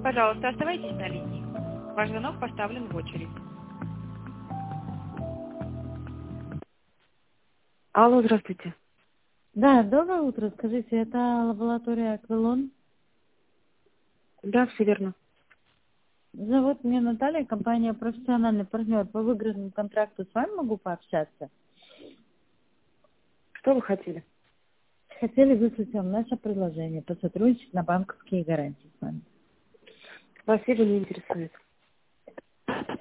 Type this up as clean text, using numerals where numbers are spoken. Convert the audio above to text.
Пожалуйста, оставайтесь на линии. Ваш звонок поставлен в очередь. Алло, здравствуйте. Да, доброе утро. Скажите, это лаборатория Аквилон? Да, все верно. Зовут меня Наталья, компания «Профессиональный партнер». По выигранному контракту с вами могу пообщаться? Что вы хотели? Хотели выслать вам наше предложение, посотрудничать на банковские гарантии с вами. Спасибо, не интересует.